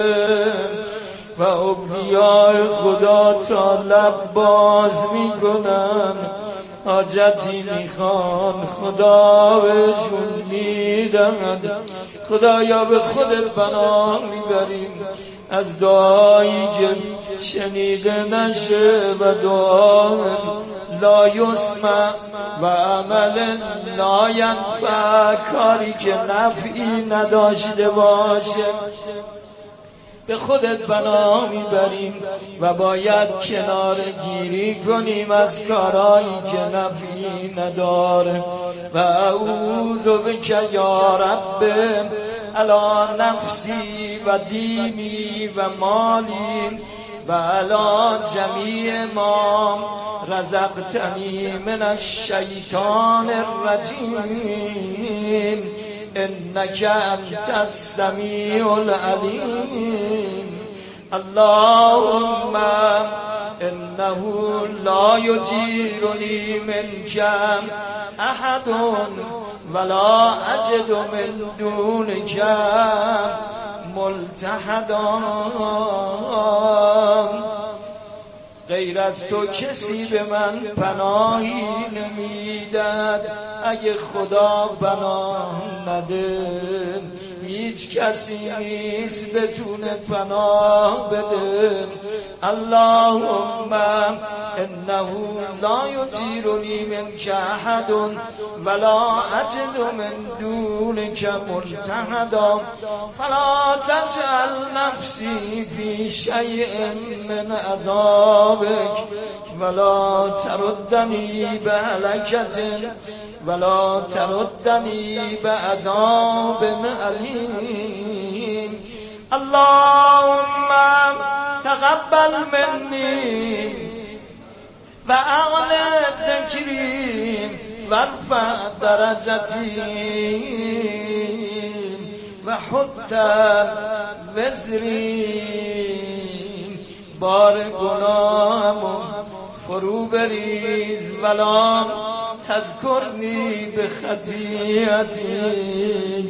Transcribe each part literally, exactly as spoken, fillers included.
و اولیاء خدا تا لب باز میکنن، حاجتی میخوان خدا بهشون میدهد. خدایا به خودت پناه میبریم از دعایی که شنیده نشه و دعا لا یسمع و عمل لا ینفع، کاری که نفعی نداشته باشه. به خودت پناه میبریم و باید کنار گیری کنیم از کارهایی که نفعی نداره. و اعوذ بک یا رب علی نفسی و دینی و مالی و علی جمیع ما رزقتنی من الشیطان الرجیم انک انت السمیع العلیم. اللهم انه لا یجیرنی منک احد ولا اجد من دونک ملتحدا، غیر از تو کسی به من پناهی نمیدهد. اگه خدا پناه نده هیچ کسی نیست بتونه پناه بده. اللهم انه لا یجیرنی منک احد ولا اجد من دونک ملتحدا فلا تجعل نفسی فی شیء من عذابک ولا تردنی بهلکت ولا تردنی بعذاب علیم. اللهم تقبل منی و اعل ذکری و ارفع درجتی و حط وزری، بار گناهمو فرو بریز ولا تذکرنی به خطیئتی،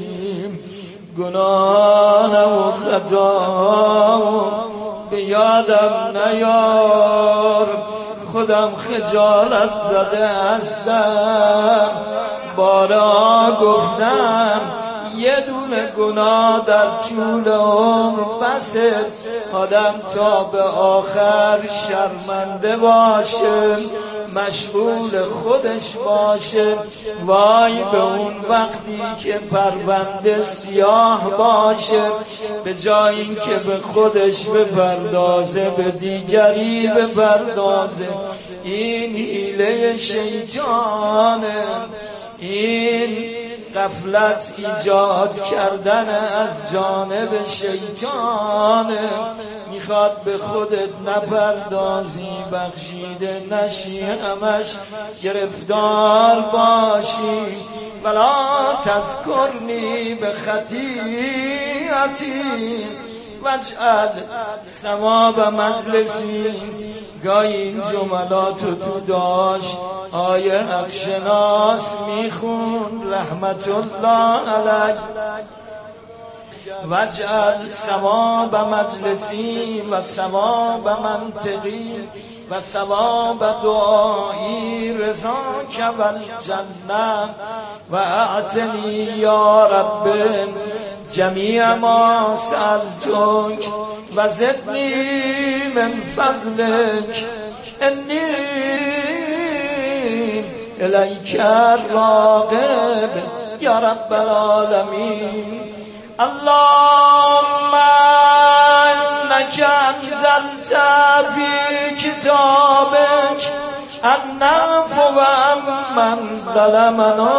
گناهم و خطام به یادم نیار. خودم خجالت زده هستم، بارها گفتم یه دونه گناه در طول عمر بسه آدم تا به آخر شرمنده باشه، مشغول خودش باشه. وای به اون وقتی که پرونده سیاه باشه، به جای اینکه به خودش بپردازه به دیگری بپردازه. این حیله شیطانه، این غفلت ایجاد کردن از جانب شیطانه. میخواد به خودت نپردازی، بخشیده نشی، همش گرفتار باشی. ولا تذکرنی به خطیئتی واجعل ثواب مجلسی. گاهی این جملاتو تو داشت آیه حق شناس میخون رحمت الله علیه. واجعل ثواب مجلسی و ثواب منطقی و ثواب دعایی رضاک والجنه و اعطنی یا رب جمیع ما سألتک و زدنی من فضلک انی الیک راغب یا رب العالمین. اللهم انك انزلت في كتابك النعفو عمن ظلمنا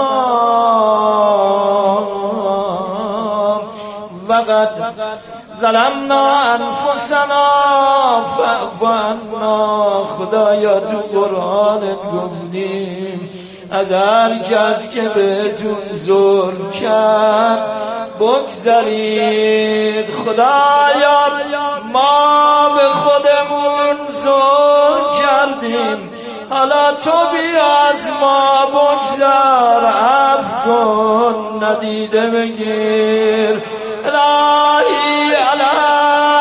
وقد ظلمنا انفسنا فاعف عنا. خدایا تو قرآنت گفتیم از هر کس که بهتون ظلم کرد بگذارید. خدایا ما به خودمون ظلم کردیم، حالا تو بیا از ما بگذار، عفو کن، ندیده بگیر. الهی الهی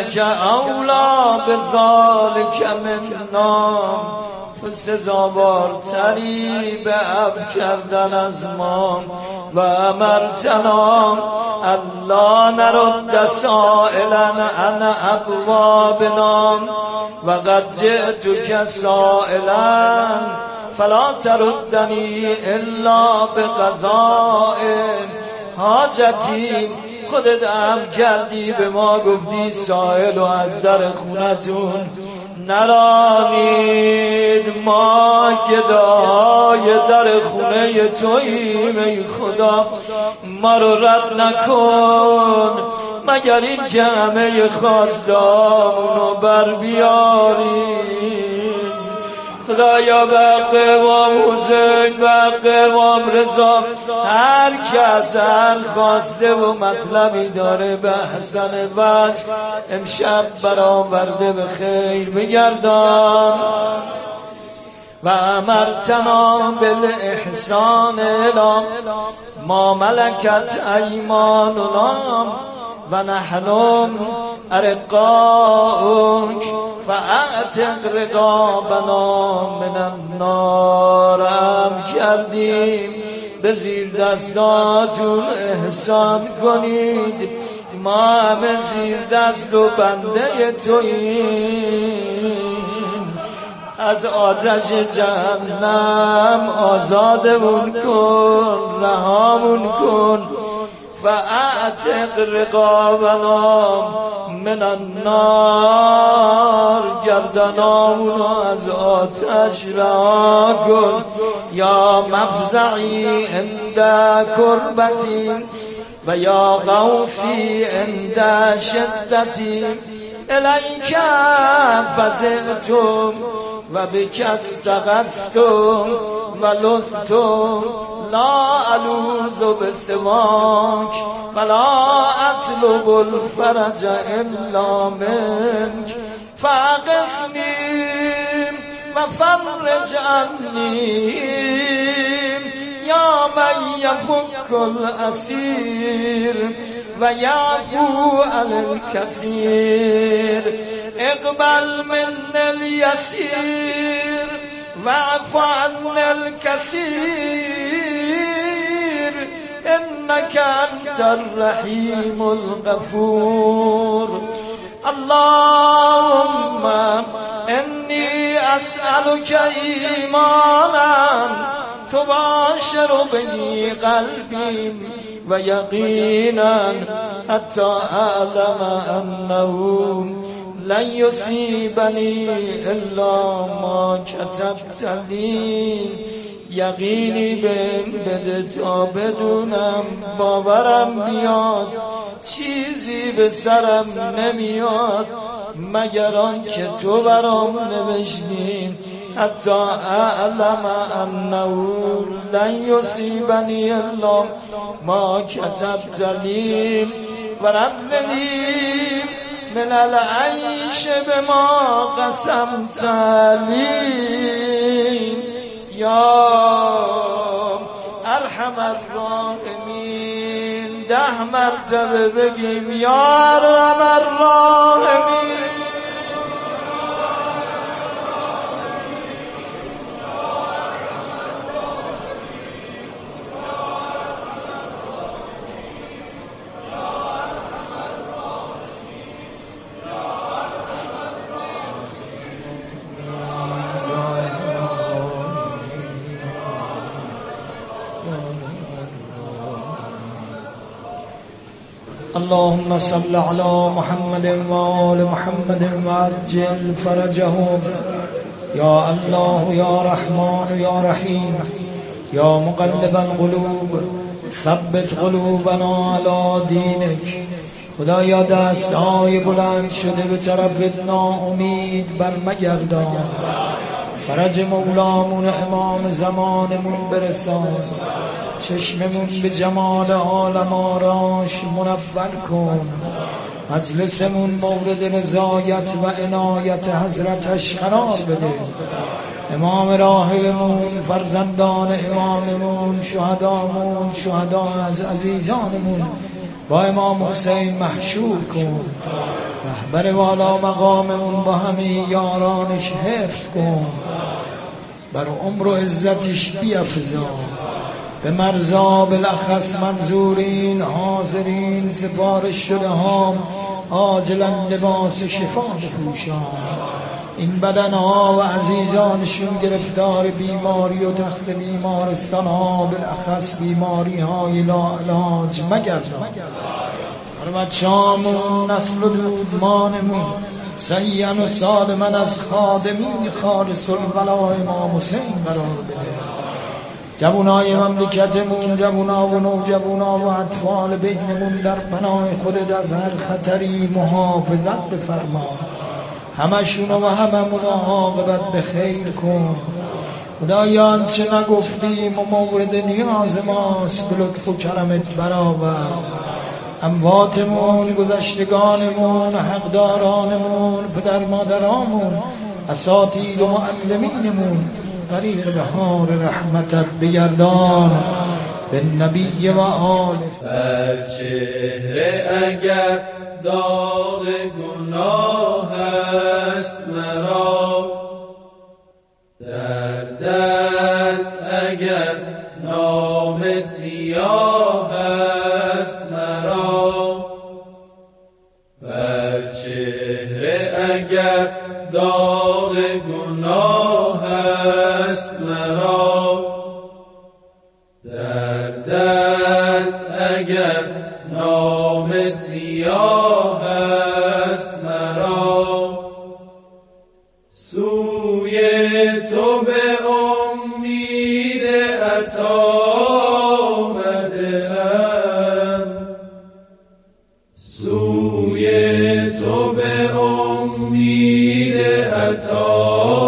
انک اولا بذالک منا، تو سزاوارتری به عفو کردن از ما. و امرتنا الله نرد سائلا عن ابوابنا، و قد جئتک سائلا فلا تردنی الا بقضاء حاجتی. خودت امر کردی به ما، گفتی سائل و از در خونتون نرانید، ما گدای در خونه توییم، ای خدا ما رو رد نکن مگر این که همه خواستامونو بر بیاریم. خدایا به حق امام حسین، به حق امام رضا، هر کس هر خواسته و مطلبی داره به حسن وجه امشب برآورده به خیر بگردان. و امرتنا بالاحسان الی ما ملکت ایماننا، و نحن ارقاؤک فاعتق رقابنا من النار. هم کردیم به زیر دستاتون احسان کنید، ما همه زیر دست و بنده توییم. از آتش جهنم آزادمون کن، رهامون کن. فاعتق رقابنا من النار، گردنامونو از آتش رها کن. یا مفزعی عند کربتی و یا غوثی عند شدتی، الیک فزعتم و بک استغثتم و لثتم، لا الوذ بسواک ولا اطلب الفرج الا منک، فاغثنی و فرج عنی یا من یفک الاسیر و یعفو عن الکثیر. اقبل من الیسیر واعف عن الكثير، انك انت الرحيم الغفور. اللهم اني اسالك ايمانا تباشر به قلبي ويقينا حتى اعلم انه لن يصيبني الا ما كتبت لي. یقینی بهم بده تا بدونم، باورم بیاد چیزی به سرم نمیاد مگر آن که تو برام نوشتی. حتی اعلم انه لن یصیبنی الا ما کتبت لی و رفنی من العیش بما قسمت لی یا ارحم الراحمین. ده مرتبه بگیم یا ارحم الراحمین. اللهم صل على محمد وآل محمد وعجل فرجهم. يا الله يا رحمن يا رحيم يا مقلب القلوب ثبت قلوبنا على دينك. خدایا دستهای بلند شده به طرفت ناامید بر مگردان. فرج مولامون امام زمانمون برسان. چشممون به جمال عالم آراش منور کن. مجلسمون مورد رضایت و عنایت حضرتش قرار بده. امام راحلمون، فرزندان اماممون، شهدامون، شهدا از عزیزانمون با امام حسین محشور کن. رهبر والا مقاممون با همه یارانش حفظ کن، بر عمر و عزتش بیفزا، به مرزا بالاخص منظورین حاضرین سفارش شده ها عاجلا لباس شفا بپوشان، این بدنها و عزیزانشون گرفتار بیماری و تخت بیمارستان ها بالاخص بیماری های لاعلاج مگردان، حرمت شامون نسل و دودمانمون سیئن و سالمن از خادمین خالص الولا امام حسین قرار بده، جوانای مملکتمون، جوانا و نوجوانا و اطفال بینمون در پناه خودت از هر خطری محافظت بفرما، همشونو و هممونو عاقبت به خیر کن. خدایا آنچه نگفتیم و مورد نیاز ماست به لطف و کرمت برآور، امواتمون، گذشتگانمون، حقدارانمون، پدر مادرامون، اساتید و معلمینمون طریق بهار رحمتت بگردان به نبی و آله. بر چهره اگر داغ گناه است مرا، در دست اگر نام سیاه است مرا، بر چهره اگر داغ گناه است مرا، در دست اگر نام سیاه است مرا، سوی تو به امید عطا آمده‌ام، سوی تو به امید عطا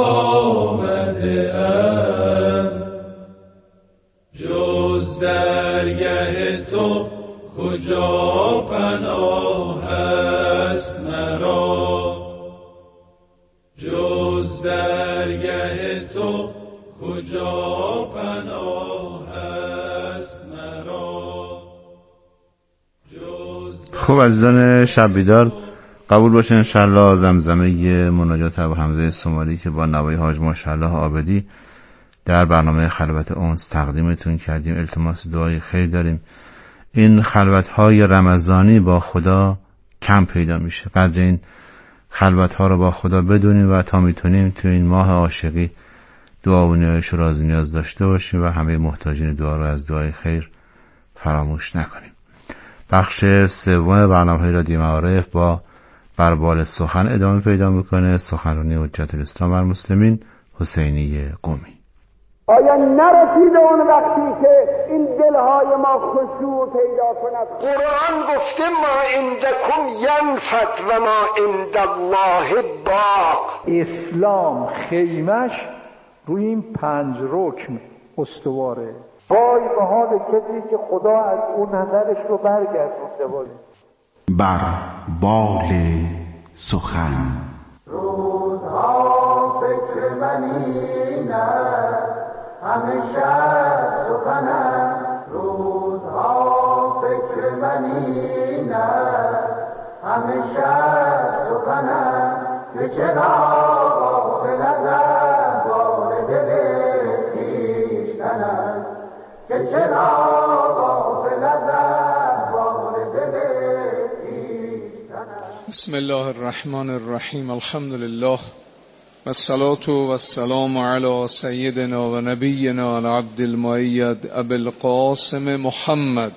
آمده‌ام، جز درگه تو کجا پناه است مرا، جز درگه تو کجا پناه است مرا، جز. خب عزیزان شب بیدار، قبول باشه انشالله زمزمه مناجات ابو حمزه سومالی که با نوای حاج ماشاءالله عابدی در برنامه خلوت اونس تقدیمتون کردیم. التماس دعای خیر داریم. این خلوت‌های رمضانی با خدا کم پیدا میشه، قدر این خلوت‌ها رو با خدا بدونیم و تا میتونیم تو این ماه عاشقی دعا و نیایش و راز نیاز داشته باشیم و همه محتاجین دعا رو از دعای خیر فراموش نکنیم. بخش سوم برنامه رادیو معارف با بربال سخن ادامه پیدا میکنه. سخنرانی حجت الاسلام والمسلمین حسینی قمی. آیا نرسیده اون وقتی که این دلهای ما خشوع پیدا کند؟ قرآن گفته ما عندکم ینفد و ما عند الله باق. اسلام خیمش روی این پنج رکن استواره. وای به حال کسی که خدا از اون نظرش رو برگردونده باشه. بر بال سخن روزها فکر منینه همیشه سخنم، روزها فکر منینه همیشه سخنم، که چرا غافل ازم بار دل خویشتنم، که چرا غافل ازم بار دل خویشتنم. بسم الله الرحمن الرحیم. الحمد لله و الصلاة و السلام علی سیدنا و نبینا العبد المؤید ابی القاسم محمد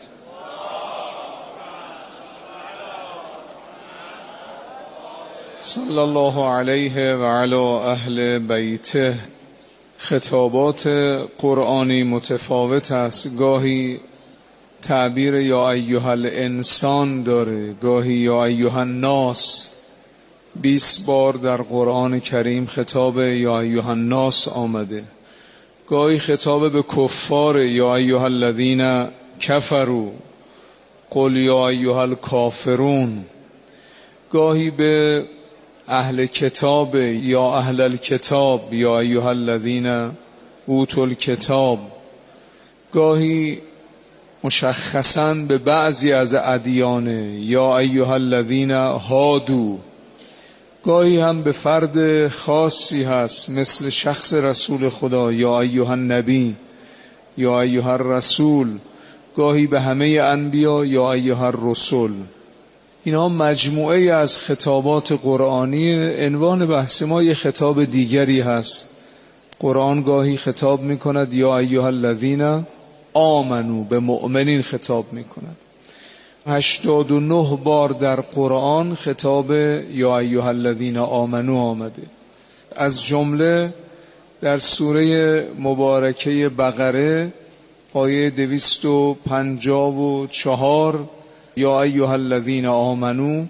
صلی الله علیه و علی اهل بیته. خطابات قرآنی متفاوت است، گاهی تعبیر یا ایها الانسان داره، گاهی یا ایها الناس. بیست بار در قرآن کریم خطاب یا ایها الناس آمده. گاهی خطاب به کفار یا ایها الذین کفروا قل یا ایها الکافرون. گاهی به اهل کتاب یا اهل الکتاب یا ایها الذین اوتوا الکتاب. گاهی مشخصاً به بعضی از ادیان، یا ایها الذین هادو، گاهی هم به فرد خاصی هست مثل شخص رسول خدا، یا ایها النبی، یا ایها الرسول، گاهی به همه انبیا، یا ایها الرسل. اینا مجموعه از خطابات قرآنی. عنوان بحث ما یه خطاب دیگری هست. قرآن گاهی خطاب میکند یا ایها الذین آمنو، به مؤمنین خطاب میکند. هشتاد و نه بار در قرآن خطاب یا ایها الذین آمنو آمده. از جمله در سوره مبارکه بقره آیه دویست و پنجاه و چهار یا ایها الذین آمنو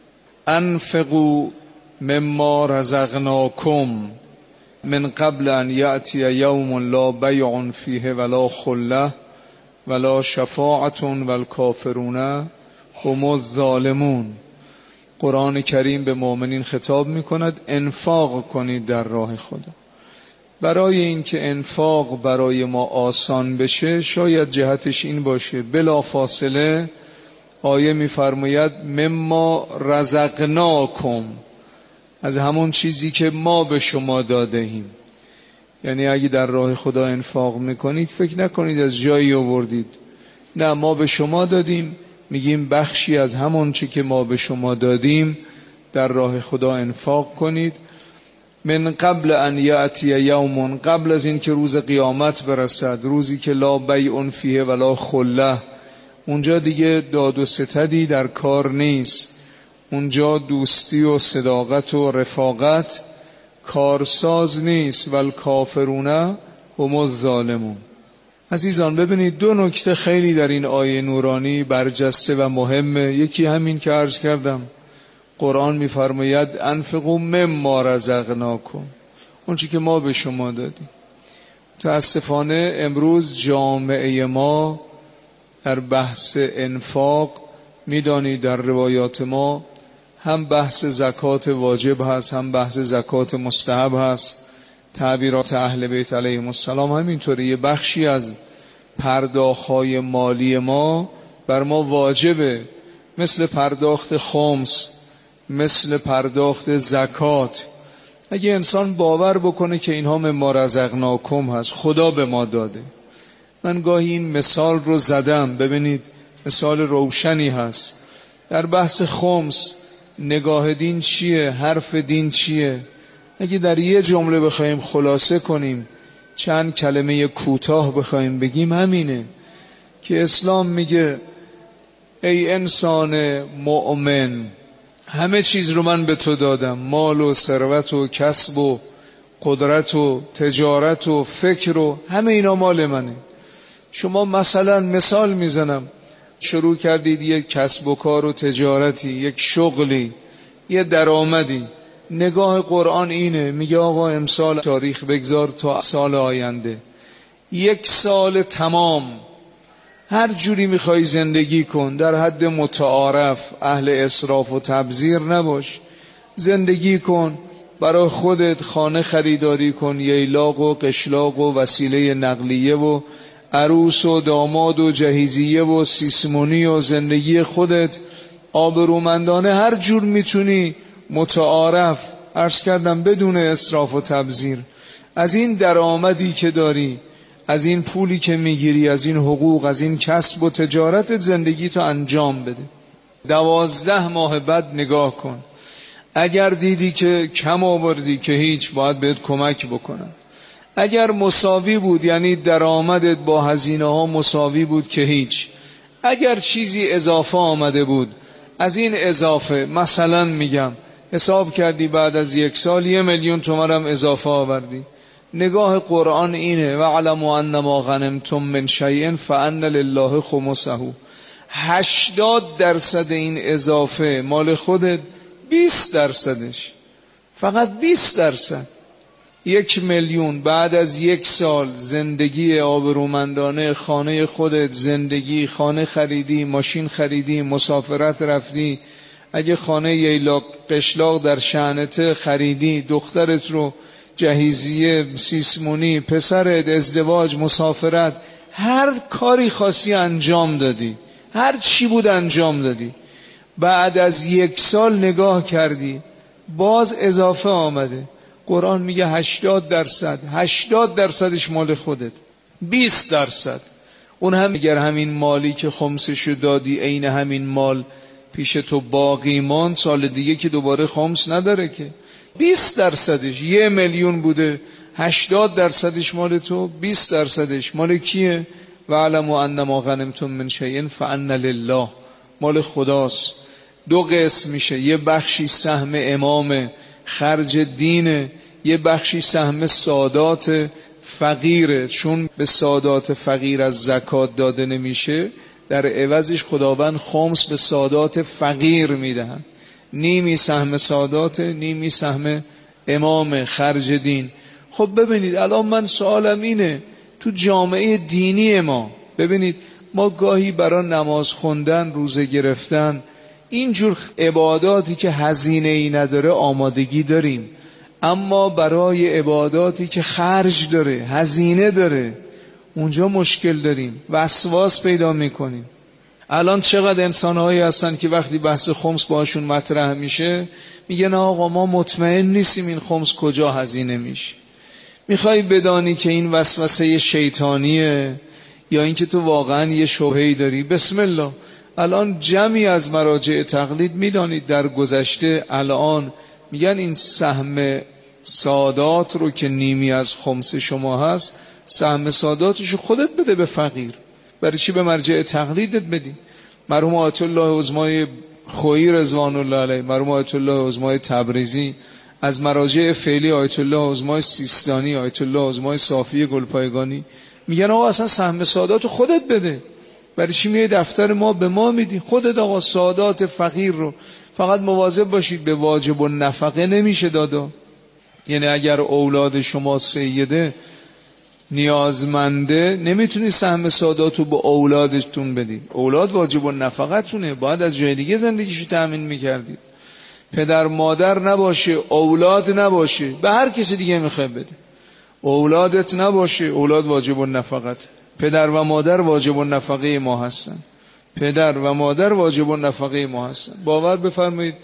انفقوا مما رزقناکم من قبل ان یأتی یوم لا بیع فیه ولا خله ولا شفاعة والکافرون هم الظالمون. قرآن کریم به مؤمنین خطاب میکند انفاق کنید در راه خدا. برای اینکه انفاق برای ما آسان بشه شاید جهتش این باشه بلا فاصله آیه میفرماید مما رزقناکم، از همون چیزی که ما به شما داده ایم. یعنی اگه در راه خدا انفاق میکنید فکر نکنید از جایی آوردید، نه، ما به شما دادیم، میگیم بخشی از همون چی که ما به شما دادیم در راه خدا انفاق کنید. من قبل ان یأتی یوم، قبل از این که روز قیامت برسد، روزی که لا بیع فیه ولا خله، اونجا دیگه داد و ستدی در کار نیست، اونجا دوستی و صداقت و رفاقت کارساز نیست. والکافرون هم الظالمون. عزیزان ببینید دو نکته خیلی در این آیه نورانی برجسته و مهمه. یکی همین که عرض کردم، قرآن میفرماید انفقوا مما رزقناکم، اون چی که ما به شما دادیم. متاسفانه امروز جامعه ما در بحث انفاق، میدانید در روایات ما هم بحث زکات واجب هست، هم بحث زکات مستحب هست. تعبیرات اهل بیت علیهم السلام همینطوره. یه بخشی از پرداخت‌های مالی ما بر ما واجبه، مثل پرداخت خمس، مثل پرداخت زکات. اگه انسان باور بکنه که اینها مما رزقناکم هست، خدا به ما داده. من گاهی این مثال رو زدم، ببینید مثال روشنی هست. در بحث خمس نگاه دین چیه؟ حرف دین چیه؟ اگه در یه جمله بخوایم خلاصه کنیم، چند کلمه کوتاه بخوایم بگیم، همینه که اسلام میگه ای انسان مؤمن، همه چیز رو من به تو دادم، مال و ثروت و کسب و قدرت و تجارت و فکر و همه اینا مال منه. شما مثلا مثال میزنم، شروع کردید یک کسب و کار و تجارتی، یک شغلی، یه درآمدی. نگاه قرآن اینه، میگه آقا امسال تاریخ بگذار تا سال آینده، یک سال تمام هر جوری میخوای زندگی کن، در حد متعارف، اهل اسراف و تبذیر نباش، زندگی کن، برای خودت خانه خریداری کن، ییلاق و قشلاق و وسیله نقلیه و عروس و داماد و جهیزیه و سیسمونی و زندگی خودت آبرومندانه هر جور میتونی، متعارف، عرض کردم بدون اسراف و تبذیر. از این درآمدی که داری، از این پولی که میگیری، از این حقوق، از این کسب و تجارت زندگی تو انجام بده. دوازده ماه بعد نگاه کن، اگر دیدی که کم آوردی که هیچ، باید بهت کمک بکنن. اگر مساوی بود، یعنی درآمدت با هزینه ها مساوی بود که هیچ. اگر چیزی اضافه آمده بود، از این اضافه مثلا میگم حساب کردی بعد از یک سال یه میلیون تومان هم اضافه آوردی، نگاه قرآن اینه وَاعْلَمُوا أَنَّمَا غَنِمْتُم مِّن شَيْءٍ فَأَنَّ لِلَّهِ خُمُسَهُ. هشتاد درصد این اضافه مال خودت، بیست درصدش، فقط بیست درصد. یک میلیون بعد از یک سال زندگی آبرومندانه، خانه خودت، زندگی، خانه خریدی، ماشین خریدی، مسافرت رفتی، اگه خانه ییلاق قشلاق در شأنته خریدی، دخترت رو جهیزیه، سیسمونی، پسرت، ازدواج، مسافرت، هر کاری خاصی انجام دادی، هر چی بود انجام دادی، بعد از یک سال نگاه کردی باز اضافه آمده. قرآن میگه هشتاد درصد هشتاد درصدش مال خودت، بیست درصد اون هم اگر همین مالی که خمسشو دادی عین همین مال پیش تو باقی ماند، سال دیگه که دوباره خمس نداره که. بیست درصدش یه میلیون بوده، هشتاد درصدش مال تو، بیست درصدش مال کیه؟ و علموا انما غنمتم من شیء فان لله، مال خداست. دو قسم میشه، یه بخشی سهم امام خرج دینه، یه بخشی سهم سادات فقیره. چون به سادات فقیر از زکات داده نمیشه، در عوضش خداوند خمس به سادات فقیر میدهن. نیمی سهم سادات، نیمی سهم امام خرج دین. خب ببینید الان من سوالم اینه، تو جامعه دینی ما ببینید، ما گاهی برای نماز خوندن، روزه گرفتن، اینجور عباداتی که هزینه ای نداره آمادگی داریم، اما برای عباداتی که خرج داره، هزینه داره، اونجا مشکل داریم، وسواس پیدا میکنیم. الان چقدر انسانهایی هستن که وقتی بحث خمس باشون مطرح میشه میگن آقا ما مطمئن نیستیم این خمس کجا هزینه میشه. میخوای بدانی که این وسوسه شیطانیه یا اینکه تو واقعا یه شبهه‌ای داری؟ بسم الله. الان جمعی از مراجع تقلید میدانید در گذشته الان میگن این سهم سادات رو که نیمی از خمس شما هست، سهم ساداتشو خودت بده به فقیر. برای چی به مرجع تقلیدت بدی؟ مرحوم آیت الله عظمای خویی رضوان الله علیه، مرحوم آیت الله عظمای تبریزی، از مراجع فعلی آیت الله عظمای سیستانی، آیت الله عظمای صافی گلپایگانی میگن آقا اصلا سهم سادات خودت بده. برای چی میای دفتر ما به ما میدی؟ خودت آقا سادات فقیر رو. فقط مواظب باشید به واجب النفقه نمیشه دادا. یعنی اگر اولاد شما سیده نیازمنده، نمیتونی سهم ساداتو به اولادتون بدید. اولاد واجب النفقه تونه، باید از جای دیگه زندگیشو تأمین میکردید. پدر مادر نباشه، اولاد نباشه، به هر کسی دیگه میخوای بده. اولادت نباشه، اولاد واجب النفقت. پدر و مادر واجب النفقه ما هستن. پدر و مادر واجب النفقه ما هستن. باور بفرمایید،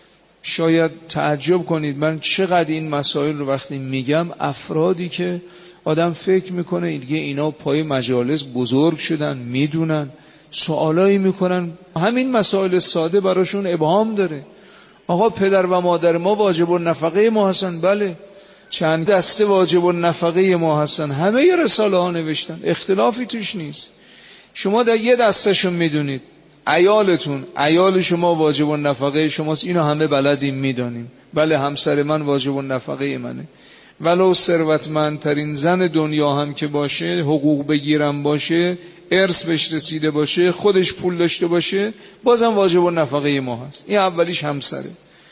شاید تعجب کنید من چقدر این مسائل رو وقتی میگم، افرادی که آدم فکر میکنه دیگه اینا پای مجالس بزرگ شدن، میدونن، سوالایی میکنن، همین مسائل ساده براشون ابهام داره. آقا پدر و مادر ما واجب النفقه ما هستن. بله، چند دسته واجب النفقه ما هستن، همه ی رساله ها نوشتن، اختلافی توش نیست. شما در یه دستشون میدونید، عیالتون، عیال شما واجب النفقه شماست، اینو همه بلدیم میدانیم. بله، همسر من واجب النفقه منه، ولو ثروتمندترین زن دنیا هم که باشه، حقوق بگیرم باشه، ارث بهش رسیده باشه، خودش پول داشته باشه، بازم واجب النفقه ما هست. این اولیش همسره.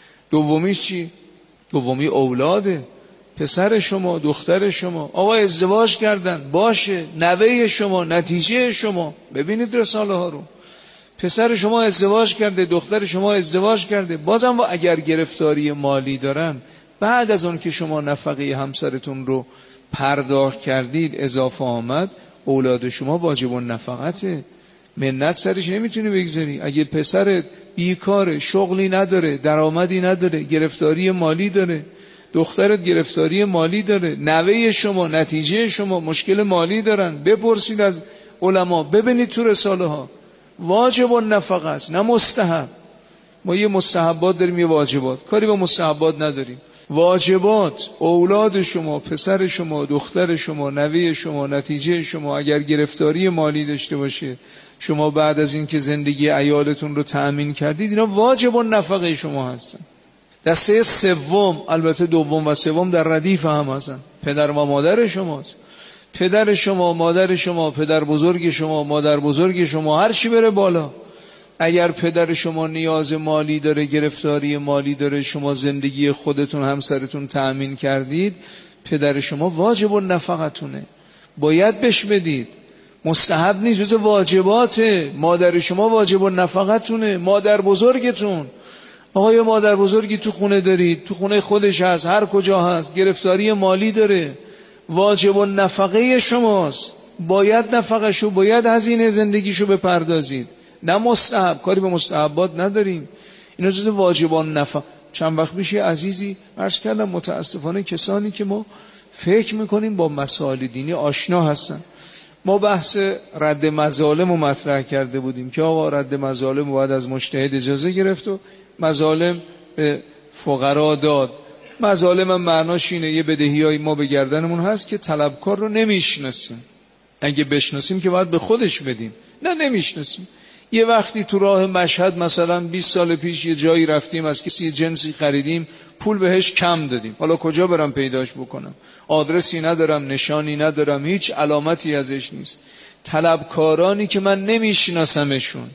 دومیش چی؟ دومی اولاده، پسر شما، دختر شما. آقا ازدواج کردن، باشه، نوه شما، نتیجه شما. ببینید رساله ها رو، پسر شما ازدواج کرده، دختر شما ازدواج کرده، بازم اگر گرفتاری مالی دارن، بعد از اون که شما نفقه همسرتون رو پرداخت کردید اضافه آمد، اولاد شما واجب النفقته. منت سرش نمیتونی بگذاری. اگه پسرت بیکاره، شغلی نداره، درآمدی نداره، گرفتاری مالی داره، دخترت گرفتاری مالی داره، نوه شما، نتیجه شما مشکل مالی دارن، بپرسید از علما، ببینید تو رساله ها. واجب النفقه است، نه مستحب. ما یه مستحبات داریم، یه واجبات. کاری با مستحبات نداریم. واجبات، اولاد شما، پسر شما، دختر شما، نوه شما، نتیجه شما اگر گرفتاری مالی داشته باشه، شما بعد از این که زندگی عیالتون رو تأمین کردید، اینا واجب النفقه شما هستن. دسته سوم، البته دوم و سوم در ردیف هم هستن، پدر و مادر شماست. پدر شما، مادر شما، پدر بزرگ شما، مادر بزرگ شما، هر چی بره بالا. اگر پدر شما نیاز مالی داره، گرفتاری مالی داره، شما زندگی خودتون، همسرتون تأمین کردید، پدر شما واجب النفقتونه، باید بهش بدید. مستحب نیست، جز واجباته. مادر شما واجب النفقتونه، مادر بزرگتون. آقای مادر بزرگی تو خونه دارید، تو خونه خودش هست، هر کجا هست، گرفتاری مالی داره، واجب النفقه شماست. باید نفقشو، باید هزینه زندگیشو بپردازید، نه مستحب. کاری به مستحبات نداریم، اینا جز واجبان نفق. چند وقت میشه عزیزی عرض کردم متاسفانه کسانی که ما فکر میکنیم با مسائل دینی آشنا هستن. ما بحث رد مظالم رو مطرح کرده بودیم که آقا رد مظالم باید از مجتهد اجازه گرفت و مظالم به فقرا داد. مظالم هم معناش اینه یه بدهیای ما به گردنمون هست که طلبکار رو نمیشناسیم، اگه بشناسیم که باید به خودش بدیم، نه نمیشناسیم. یه وقتی تو راه مشهد مثلا بیست سال پیش یه جایی رفتیم از کسی جنسی خریدیم، پول بهش کم دادیم، حالا کجا برم پیداش بکنم؟ آدرسی ندارم، نشانی ندارم، هیچ علامتی ازش نیست. طلبکارانی که من نمیشناسمشون،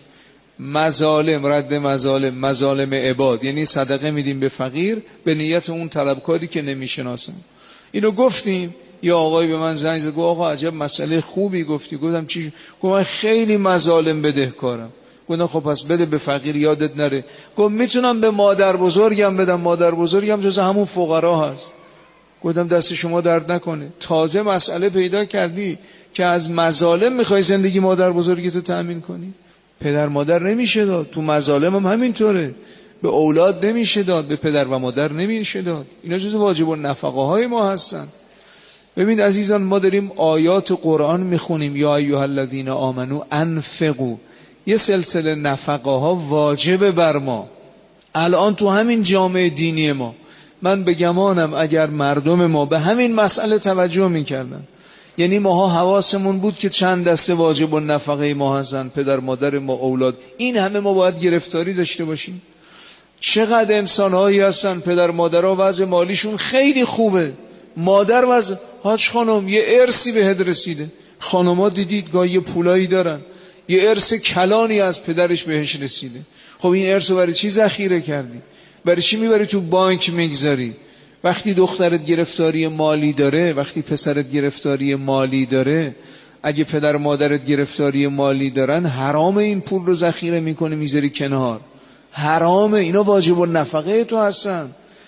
مظالم، رد مظالم، مظالم عباد، یعنی صدقه میدیم به فقیر به نیت اون طلبکاری که نمیشناسم. اینو گفتیم. یا آقای به من زنگ زد گفت آقا عجب مسئله خوبی گفتی. گفتم چی؟ گفت من خیلی مظالم بدهکارم. گفتم خب پس بده به فقیر، یادت نره. گفت میتونم به مادر بزرگم بدم، مادر بزرگم جز همون فقرا هست. گفتم دست شما درد نکنه، تازه مسئله پیدا کردی که از مظالم میخوای زندگی مادر بزرگتو تأمین کنی. پدر مادر نمیشه داد، تو مظالم هم همینطوره، به اولاد نمیشه داد، به پدر و مادر نمیشه داد. اینا جز واجب النفقه های ما هستن. ببین عزیزان، ما داریم آیات قرآن میخونیم، یا ایها الذین آمنو انفقوا، یه سلسله نفقه ها واجبه بر ما. الان تو همین جامعه دینی ما، من به گمانم اگر مردم ما به همین مسئله توجه میکردن، یعنی ماها حواسمون بود که چند دسته واجب النفقه ما هستن، پدر مادر ما، اولاد، این همه ما باید گرفتاری داشته باشیم. چقدر انسانهایی هستن پدر مادرها وضع مالیشون خیلی خوبه، مادر وضع، حاج خانم یه ارثی بهت رسیده، خانم‌ها دیدید گاهی پولایی دارن، یه ارث کلانی از پدرش بهش رسیده. خب این ارث رو برای چی ذخیره کردی؟ برای چی میبری تو بانک میگذاری؟ وقتی دخترت گرفتاری مالی داره، وقتی پسرت گرفتاری مالی داره، اگه پدر مادرت گرفتاری مالی دارن، حرام این پول رو ذخیره میکنه میذاری کنار، حرامه. اینا واجب النفقه تو هستن.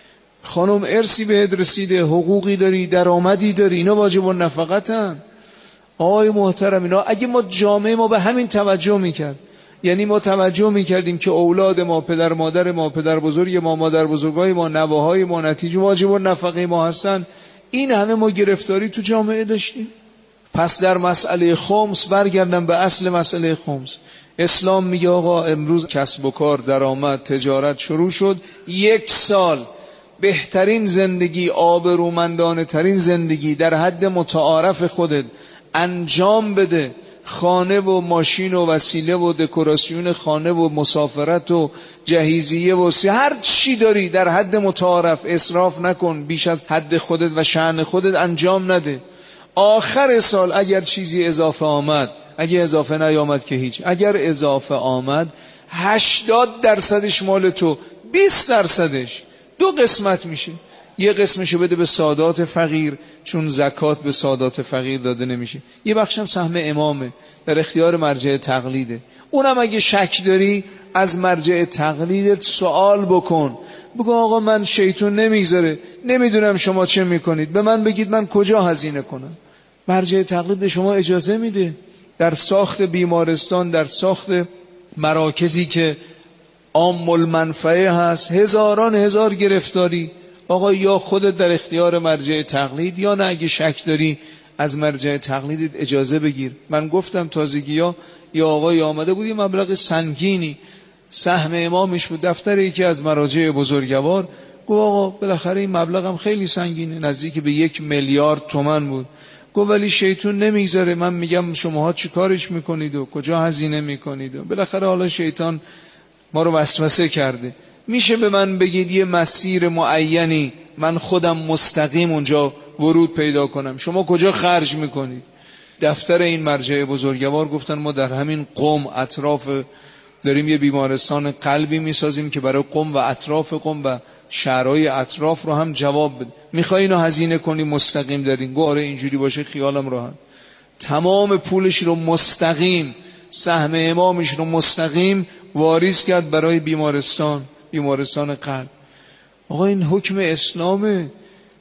خانم ارثی بهت رسیده، حقوقی داری، درآمدی داری، اینا واجب النفقتن. آقای محترم، اینا اگه ما جامعه ما به همین توجه میکرد، یعنی ما توجه میکردیم که اولاد ما، پدر مادر ما، پدر بزرگ ما، مادر بزرگای ما، نواهای ما نتیجه واجب النفقه ما هستن، این همه ما گرفتاری تو جامعه داشتیم. پس در مسئله خمس برگردم به اصل مسئله خمس. اسلام میگه آقا امروز کسب و کار، درآمد، تجارت شروع شد، یک سال بهترین زندگی، آبرومندانه ترین زندگی در حد متعارف خودت انجام بده. خانه و ماشین و وسیله و دکوراسیون خانه و مسافرت و جهیزیه و هر چی داری در حد متعارف، اسراف نکن، بیش از حد خودت و شأن خودت انجام نده. آخر سال اگر چیزی اضافه آمد، اگر اضافه نیامد که هیچ، اگر اضافه آمد هشتاد درصدش مال تو، بیست درصدش دو قسمت میشه. یه قسمشو بده به سادات فقیر، چون زکات به سادات فقیر داده نمیشه. یه بخشم سهم امامه، در اختیار مرجع تقلیده. اونم اگه شک داری از مرجع تقلیدت سوال بکن، بگو آقا من شیطون نمیگذاره، نمیدونم شما چه میکنید، به من بگید من کجا هزینه کنم. مرجع تقلید به شما اجازه میده در ساخت بیمارستان، در ساخت مراکزی که عام المنفعه هست، هزاران هزار گرفتاری. آقا یا خودت در اختیار مرجع تقلید، یا نه اگه شک داری از مرجع تقلیدت اجازه بگیر. من گفتم تازگی ها یا آقای آمده بود یه مبلغ سنگینی سهم امامش بود، دفتر یکی از مراجع بزرگوار، گفت آقا بالاخره این مبلغ هم خیلی سنگینه، نزدیک به یک میلیارد تومان بود. گفت ولی شیطون نمیگذاره، من میگم شماها چی کارش میکنید و کجا هزینه میکنید و بالاخره حالا شیطان ما رو وسوسه کرده. میشه به من بگید یه مسیر معینی من خودم مستقیم اونجا ورود پیدا کنم، شما کجا خرج میکنید؟ دفتر این مرجع بزرگوار گفتن ما در همین قم اطراف داریم یه بیمارستان قلبی میسازیم که برای قم و اطراف قم و شهرهای اطراف رو هم جواب بده، میخوای اینو هزینه کنی مستقیم دارین؟ گو آره اینجوری باشه خیالم راحت. تمام پولش رو مستقیم، سهم امامش رو مستقیم واریز کرد برای بیمارستان، بیمارستان قلب. آقا این حکم اسلامه.